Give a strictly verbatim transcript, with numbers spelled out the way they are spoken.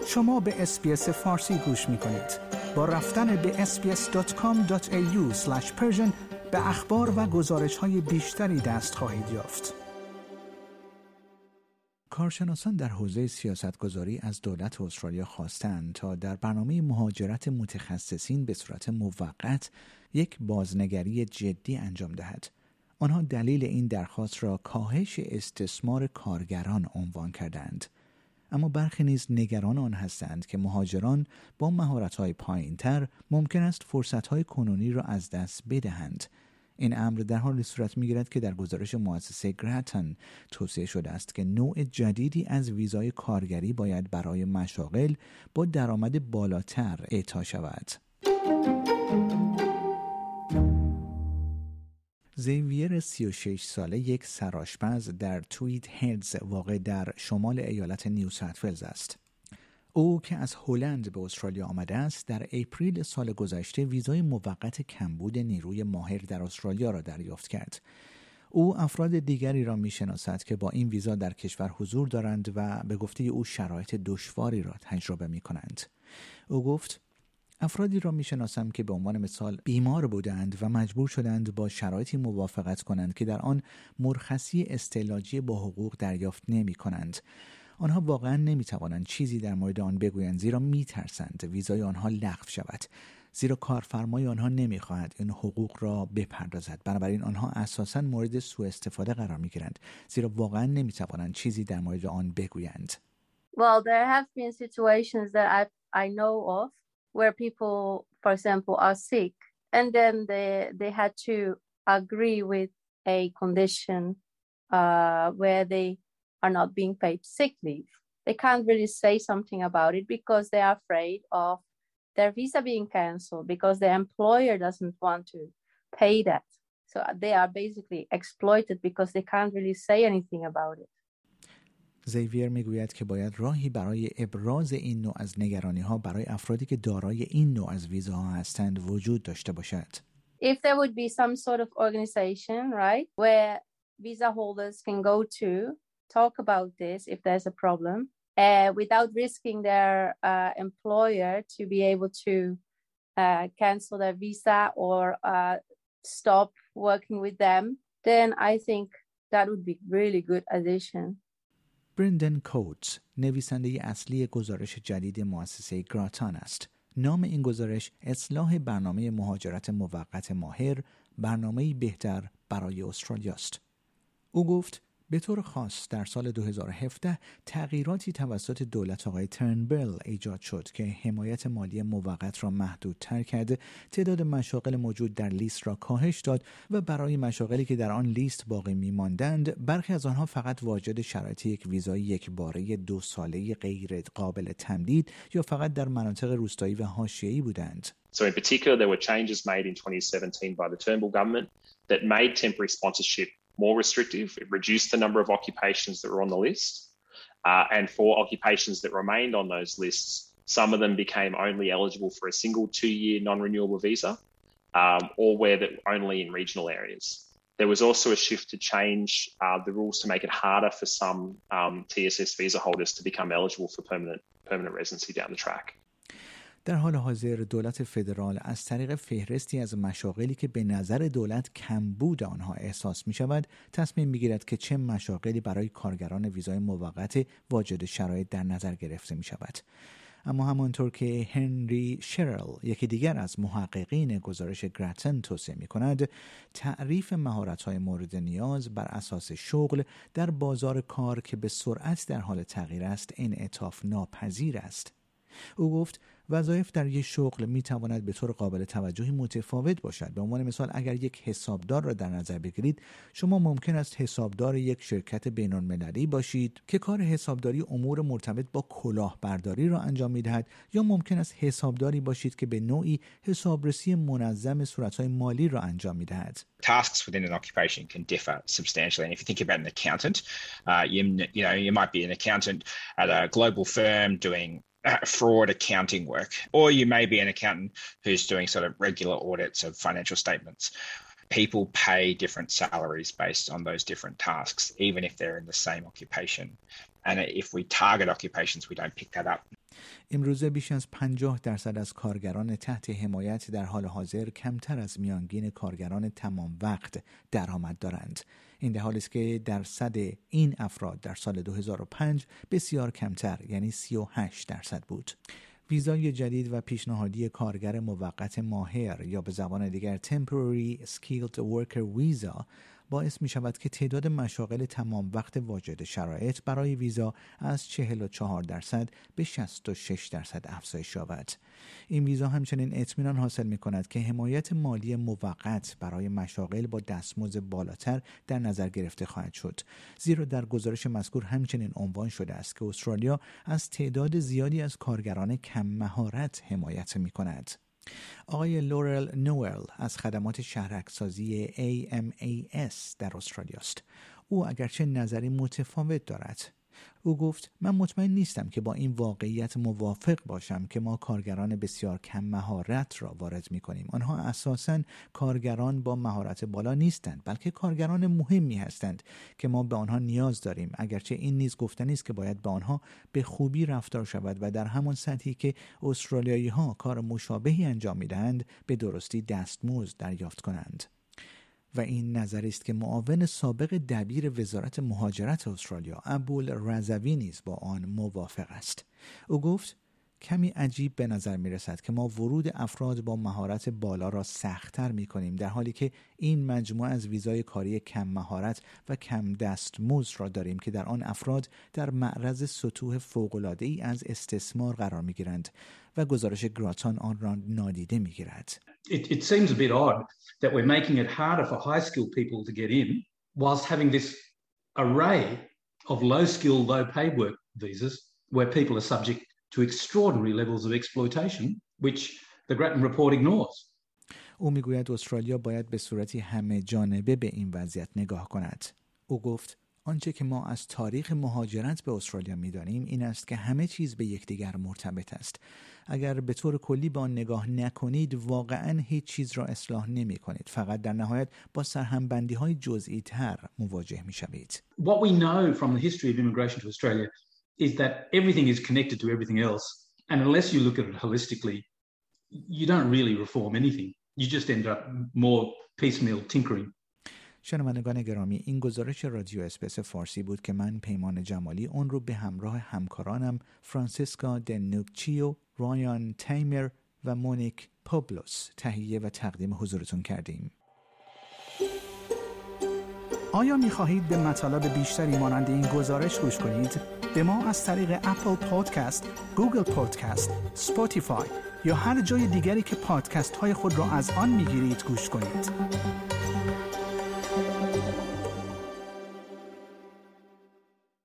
شما به اس‌بی‌اس فارسی گوش می‌کنید. با رفتن به اس بی اس دات کام دات ای یو اسلش پرشن به اخبار و گزارش‌های بیشتری دست خواهید یافت. کارشناسان در حوزه سیاستگذاری از دولت استرالیا خواستند تا در برنامه مهاجرت متخصصین به صورت موقت یک بازنگری جدی انجام دهد. آنها دلیل این درخواست را کاهش استثمار کارگران عنوان کردند. اما برخی نیز نگران آن هستند که مهاجران با مهارت‌های پایین‌تر ممکن است فرصت‌های کنونی را از دست بدهند. این امر در حالی صورت می‌گیرد که در گزارش مؤسسه گراتن توصیه شده است که نوع جدیدی از ویزای کارگری باید برای مشاغل با درآمد بالاتر اعطا شود. زیویر سی و شش ساله یک سرآشپز در تویت هدز واقع در شمال ایالت نیو ساوت ولز است. او که از هلند به استرالیا آمده است در اپریل سال گذشته ویزای موقت کمبود نیروی ماهر در استرالیا را دریافت کرد. او افراد دیگری را می‌شناسد که با این ویزا در کشور حضور دارند و به گفته او شرایط دشواری را تجربه می‌کنند. او گفت: افرادی را می‌شناسم که به عنوان مثال بیمار بودند و مجبور شدند با شرایطی موافقت کنند که در آن مرخصی استعلاجی با حقوق دریافت نمی‌کنند. آنها واقعا نمی‌توانند چیزی در مورد آن بگویند زیرا می‌ترسند ویزای آنها لغو شود، زیرا کارفرمای آنها نمی‌خواهد این حقوق را بپردازد. بنابراین آنها اساساً مورد سوء استفاده قرار می‌گیرند زیرا واقعا نمی‌توانند چیزی در مورد آن بگویند. Well, there have been situations that I I know of where people, for example, are sick and then they they had to agree with a condition uh, where they are not being paid sick leave. They can't really say something about it because they are afraid of their visa being cancelled because the employer doesn't want to pay that. So they are basically exploited because they can't really say anything about it. زیویر میگوید که باید راهی برای ابراز این نوع از نگرانی‌ها برای افرادی که دارای این نوع از ویزاها هستند وجود داشته باشد. If there would be some sort of organization, right, where visa holders can go to talk about this if there's a problem, uh, without risking their uh, employer to be able to uh, cancel their visa or uh, stop working with them, then I think that would be really good addition. برندن کوتس نویسنده اصلی گزارش جدید مؤسسه گراتان است. نام این گزارش اصلاح برنامه مهاجرت موقت ماهر، برنامه‌ای بهتر برای استرالیا است. او گفت به طور خاص در سال دو هزار و هفده تغییراتی توسط دولت آقای ترنبل ایجاد شد که حمایت مالی موقت را محدودتر کرده، تعداد مشاغل موجود در لیست را کاهش داد و برای مشاغلی که در آن لیست باقی می‌ماندند برخی از آنها فقط واجد شرایط یک ویزای یکباره دو ساله غیر قابل تمدید یا فقط در مناطق روستایی و حاشیه‌ای بودند. So in particular there were changes made in twenty seventeen by the Turnbull government that made temporary sponsorship more restrictive. It reduced the number of occupations that were on the list. Uh, and for occupations that remained on those lists, some of them became only eligible for a single two-year non-renewable visa, um, or where that only in regional areas. There was also a shift to change uh, the rules to make it harder for some um, T S S visa holders to become eligible for permanent permanent residency down the track. در حال حاضر دولت فدرال از طریق فهرستی از مشاغلی که به نظر دولت کمبود آنها احساس می شود تصمیم می گیرد که چه مشاغلی برای کارگران ویزای موقت واجد شرایط در نظر گرفته می شود. اما همانطور که هنری شرل یکی دیگر از محققین گزارش گراتن توصیه می کند، تعریف مهارت‌های مورد نیاز بر اساس شغل در بازار کار که به سرعت در حال تغییر است انعطاف ناپذیر است. او گفت وظایف در یک شغل می تواند به طور قابل توجهی متفاوت باشد. به عنوان مثال اگر یک حسابدار را در نظر بگیرید، شما ممکن است حسابدار یک شرکت بین‌المللی باشید که کار حسابداری امور مرتبط با کلاهبرداری را انجام می دهد، یا ممکن است حسابداری باشید که به نوعی حسابرسی منظم صورت‌های مالی را انجام می دهد. Tasks within an occupation can differ substantially. And if you think about an accountant, uh, you, you know, you might be an accountant at a global firm doing fraud accounting work, or you may be an accountant who's doing sort of regular audits of financial statements. People pay different salaries based on those different tasks, even if they're in the same occupation. And if we target occupations, we don't pick that up. امروزه بیش از پنجاه درصد از کارگران تحت حمایت در حال حاضر کمتر از میانگین کارگران تمام وقت درآمد دارند. این در حالی است که درصد این افراد در سال دو هزار و پنج بسیار کمتر، یعنی سی و هشت درصد بود. ویزای جدید و پیشنهادی کارگر موقت ماهر یا به زبان دیگر Temporary Skilled Worker Visa باعث می شود که تعداد مشاغل تمام وقت واجد شرایط برای ویزا از چهل و چهار درصد به شصت و شش درصد افزایش یابد. این ویزا همچنین اطمینان حاصل می کند که حمایت مالی موقت برای مشاغل با دستمزد بالاتر در نظر گرفته خواهد شد، زیرا در گزارش مذکور همچنین عنوان شده است که استرالیا از تعداد زیادی از کارگران کم مهارت حمایت می کند. آقای لورل نوئل از خدمات شهرک‌سازی ای ام ای اس در استرالیا است. او اگرچه نظری متفاوت دارد. او گفت: من مطمئن نیستم که با این واقعیت موافق باشم که ما کارگران بسیار کم مهارت را وارد می کنیم. آنها اساساً کارگران با مهارت بالا نیستند، بلکه کارگران مهمی هستند که ما به آنها نیاز داریم، اگرچه این نیز گفتنی است که باید به آنها به خوبی رفتار شود و در همان سطحی که استرالیایی ها کار مشابهی انجام می دهند به درستی دستمزد دریافت کنند. و این نظری است که معاون سابق دبیر وزارت مهاجرت استرالیا ابوالرضوی نیز با آن موافق است. او گفت: کمی عجیب به نظر می رسد که ما ورود افراد با مهارت بالا را سخت‌تر می کنیم، در حالی که این مجموعه از ویزای کاری کم مهارت و کم دستمزد را داریم که در آن افراد در معرض سطوح فوق‌العاده‌ای از استثمار قرار می گیرند و گزارش گراتان آن را نادیده می گیرد. It, it seems a bit odd that we're making it harder for high-skilled people to get in whilst having this array of low-skilled, low-paid work visas where people are subject to extraordinary levels of exploitation, which the Grattan report ignores. او میگوید استرالیا باید به صورتی همه جانبه به این وضعیت نگاه کند. او گفت: آنچه که ما از تاریخ مهاجرت به استرالیا می‌دانیم این است که همه چیز به یکدیگر مرتبط است. اگر به طور کلی به آن نگاه نکنید واقعاً هیچ چیز را اصلاح نمی‌کنید. فقط در نهایت با سرهمبندی‌های جزئی تر مواجه می‌شوید. What we know from the history of immigration to Australia is that everything is connected to everything else, and unless you look at it holistically, you don't really reform anything. You just end up more piecemeal tinkering. شنوندگان گرامی، این گزارش رادیو اسپیس فارسی بود که من پیمان جمالی اون رو به همراه همکارانم فرانسیسکا دنوکچیو، رایان تیمر و مونیک پابلوس تهیه و تقدیم حضورتون کردیم. آیا می‌خواهید به مطالب بیشتری مانند این گزارش گوش کنید؟ به ما از طریق اپل پادکست، گوگل پادکست، اسپاتیفای یا هر جای دیگری که پادکست های خود را از آن می‌گیرید گوش کنید.